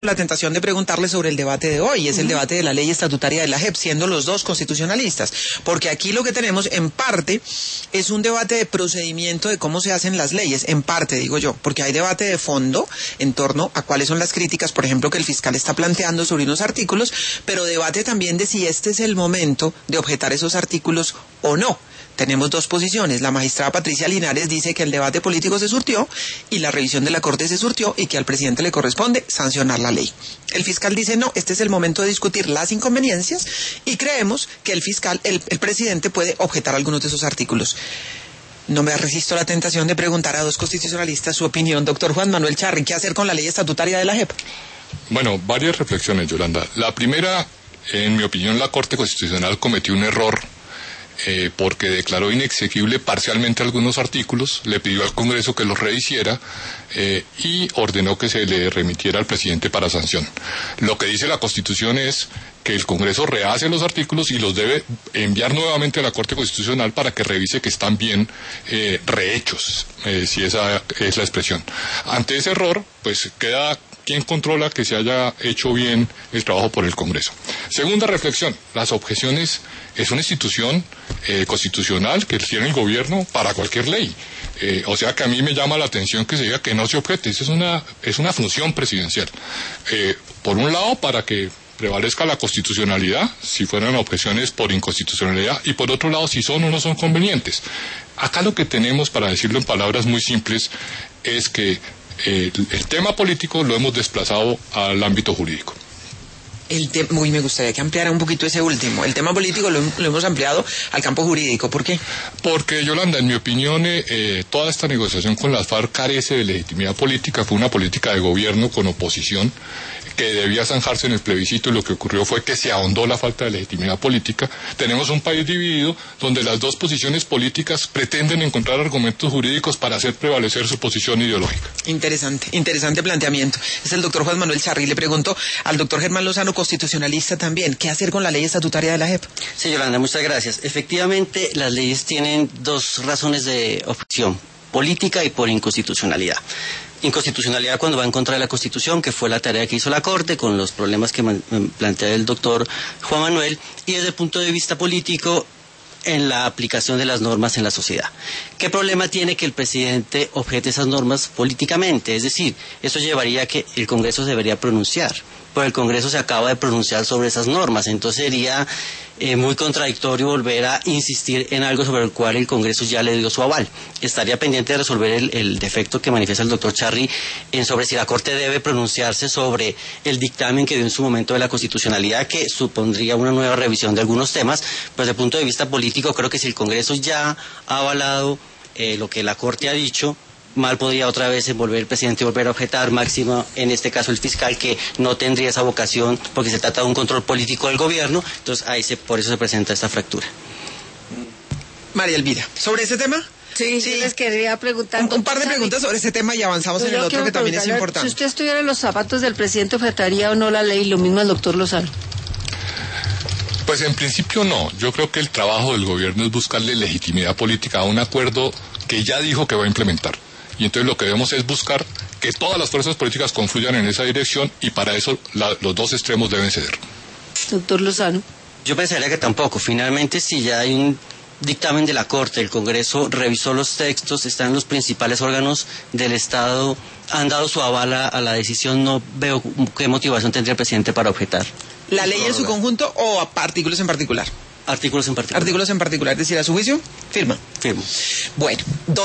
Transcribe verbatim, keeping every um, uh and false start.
la tentación de preguntarle sobre el debate de hoy, es el debate de la ley estatutaria de la J E P, siendo los dos constitucionalistas, porque aquí lo que tenemos en parte es un debate de procedimiento de cómo se hacen las leyes, en parte digo yo, porque hay debate de fondo en torno a cuáles son las críticas, por ejemplo, que el fiscal está planteando sobre unos artículos, pero debate también de si este es el momento de objetar esos artículos o no. Tenemos dos posiciones. La magistrada Patricia Linares dice que el debate político se surtió y la revisión de la Corte se surtió y que al presidente le corresponde sancionar la ley. El fiscal dice no, este es el momento de discutir las inconveniencias y creemos que el fiscal, el, el presidente puede objetar algunos de esos artículos. No me resisto a la tentación de preguntar a dos constitucionalistas su opinión. Doctor Juan Manuel Charri, ¿qué hacer con la ley estatutaria de la J E P? Bueno, varias reflexiones, Yolanda. La primera, en mi opinión, la Corte Constitucional cometió un error Eh, porque declaró inexequible parcialmente algunos artículos, le pidió al Congreso que los rehiciera eh, y ordenó que se le remitiera al presidente para sanción. Lo que dice la Constitución es que el Congreso rehace los artículos y los debe enviar nuevamente a la Corte Constitucional para que revise que están bien eh, rehechos, eh, si esa es la expresión. Ante ese error, pues queda ¿quién controla que se haya hecho bien el trabajo por el Congreso? Segunda reflexión, las objeciones es una institución eh, constitucional que tiene el gobierno para cualquier ley. Eh, o sea que a mí me llama la atención que se diga que no se objete, esa es una, es una función presidencial. Eh, por un lado, para que prevalezca la constitucionalidad, si fueran objeciones por inconstitucionalidad, y por otro lado, si son o no son convenientes. Acá lo que tenemos, para decirlo en palabras muy simples, es que Eh, el, el tema político lo hemos desplazado al ámbito jurídico. El te Uy, me gustaría que ampliara un poquito ese último. El tema político lo, lo hemos ampliado al campo jurídico. ¿Por qué? Porque, Yolanda, en mi opinión, eh, toda esta negociación con las FARC carece de legitimidad política. Fue una política de gobierno con oposición que debía zanjarse en el plebiscito, y lo que ocurrió fue que se ahondó la falta de legitimidad política. Tenemos un país dividido donde las dos posiciones políticas pretenden encontrar argumentos jurídicos para hacer prevalecer su posición ideológica. Interesante, interesante planteamiento. Es el doctor Juan Manuel Charri. Le pregunto al doctor Germán Lozano, constitucionalista también, ¿qué hacer con la ley estatutaria de la J E P? Sí, Yolanda, muchas gracias. Efectivamente, las leyes tienen dos razones de objeción, política y por inconstitucionalidad. Inconstitucionalidad cuando va en contra de la Constitución, que fue la tarea que hizo la Corte, con los problemas que plantea el doctor Juan Manuel, y desde el punto de vista político, en la aplicación de las normas en la sociedad. ¿Qué problema tiene que el presidente objete esas normas políticamente? Es decir, eso llevaría a que el Congreso se debería pronunciar, pero el Congreso se acaba de pronunciar sobre esas normas, entonces sería eh, muy contradictorio volver a insistir en algo sobre el cual el Congreso ya le dio su aval. Estaría pendiente de resolver el, el defecto que manifiesta el doctor Charri en sobre si la Corte debe pronunciarse sobre el dictamen que dio en su momento de la constitucionalidad, que supondría una nueva revisión de algunos temas, pero desde el punto de vista político creo que si el Congreso ya ha avalado eh, lo que la Corte ha dicho, mal podría otra vez volver el presidente y volver a objetar, máximo en este caso el fiscal, que no tendría esa vocación porque se trata de un control político del gobierno. Entonces ahí se, por eso se presenta esta fractura. María Elvira, ¿sobre ese tema? Sí, sí, les quería preguntar. Un, un par de preguntas sobre ese tema y avanzamos en el otro que también es importante. Si usted estuviera en los zapatos del presidente, ¿objetaría o no la ley? Lo mismo al doctor Lozano. Pues en principio no. Yo creo que el trabajo del gobierno es buscarle legitimidad política a un acuerdo que ya dijo que va a implementar. Y entonces lo que debemos es buscar que todas las fuerzas políticas confluyan en esa dirección, y para eso la, los dos extremos deben ceder. Doctor Lozano. Yo pensaría que tampoco. Finalmente, si ya hay un dictamen de la Corte, el Congreso revisó los textos, están los principales órganos del Estado, han dado su aval a, a la decisión, no veo qué motivación tendría el presidente para objetar. ¿La ley en su conjunto o a artículos en particular? Artículos en particular. Artículos en particular, es decir, a su juicio, firma. Firmo. Bueno, dos.